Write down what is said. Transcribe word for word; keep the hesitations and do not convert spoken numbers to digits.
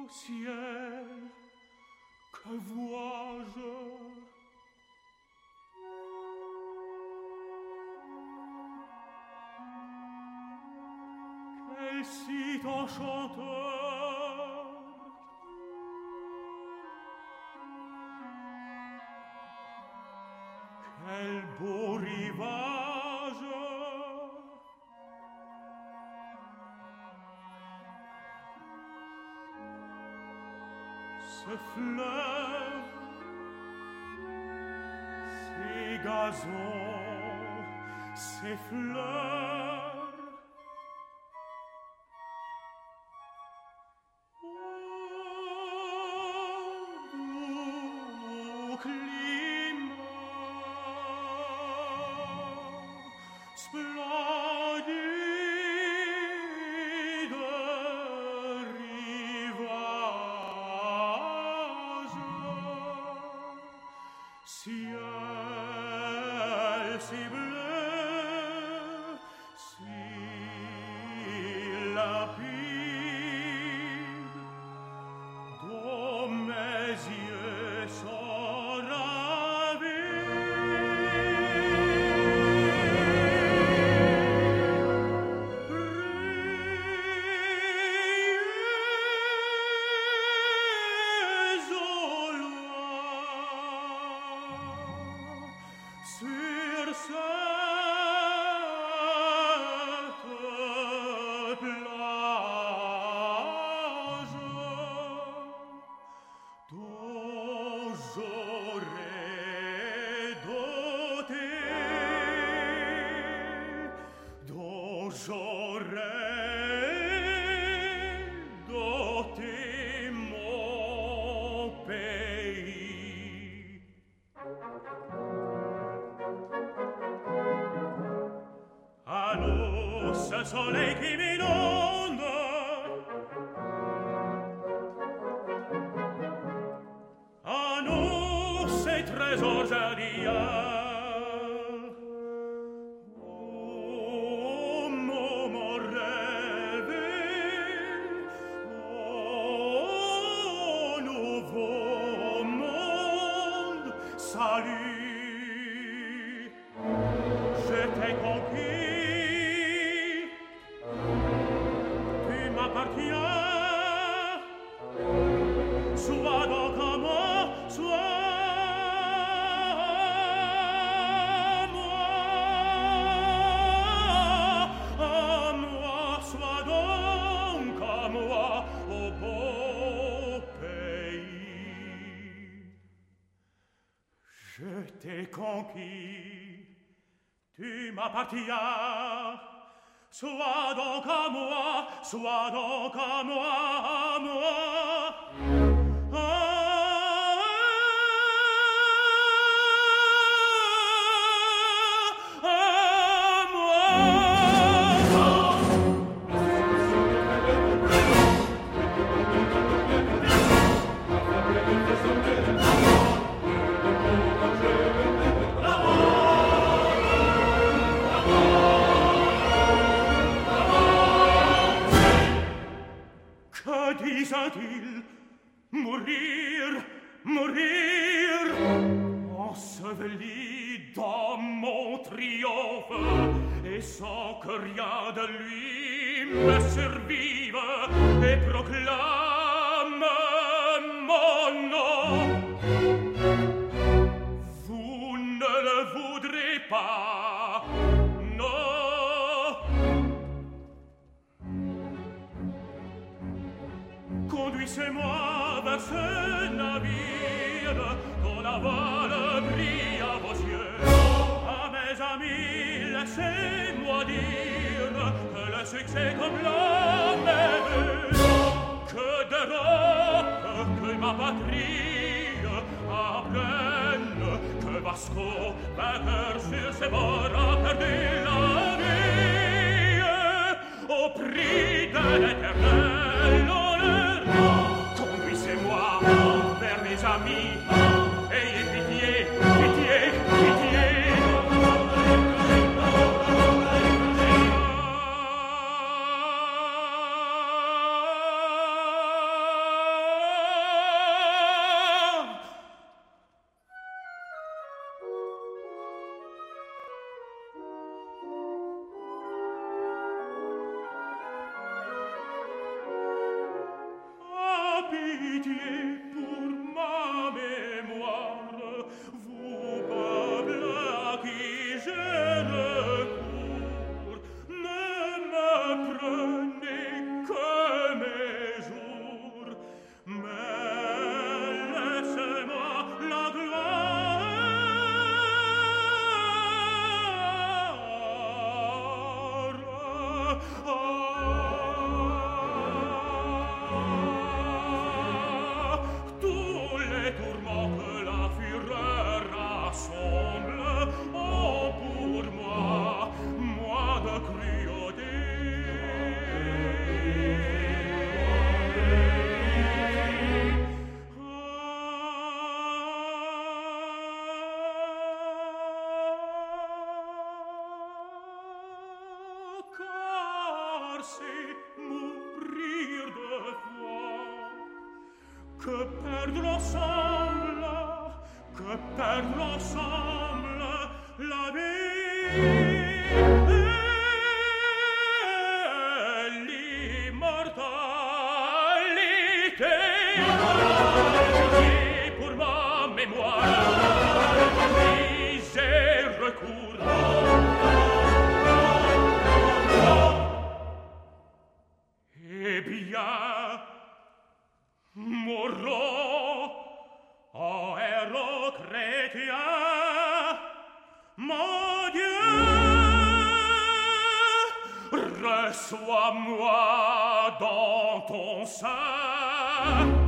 ciel, que vois-je? Quel site enchanteur! Quel beau rivage! Ce fleuve, ces gazons, ces fleurs. Oh, doux climat, splendide rivage, ciel si bleu, si limpide, dont mes yeux sont rayés au loin sur cette plage dont j'aurais doté, dont j'aurais doté mon pays. Allô, ce soleil qui m'inonde, à nous ces trésors jardiniers. Oh, moment rêvé, oh, nouveau monde, salut, je t'ai conquis, tu m'appartiens. Sois donc à moi, sois moi, à moi, sois donc à moi, au beau pays. Je t'ai conquis, tu m'appartiens. Sois donc à moi, sois donc à moi, à moi. Que disent-ils? Mourir, mourir, enseveli dans mon triomphe, et sans que rien de lui me survive et proclame mon nom. Vous ne le voudrez pas, non. Conduisez-moi vers ce navire dont la voile brille à vos yeux. À mes amis, laissez-moi dire que le succès comme la mer, que d'Europe, que ma patrie apprenne que Vasco, vainqueur sur ses bords, a perdu la vie au prix de l'éternel honneur. Conduisez-moi vers mes amis, ayez pitié, pitié, pitié. c'est mourir de foi. Que perdre ensemble, que perdre ensemble la vie et l'immortalité. Et pour ma mémoire, misère recours. Eh bien, mourons, ô héros chrétien, mon Dieu, reçois-moi dans ton sein.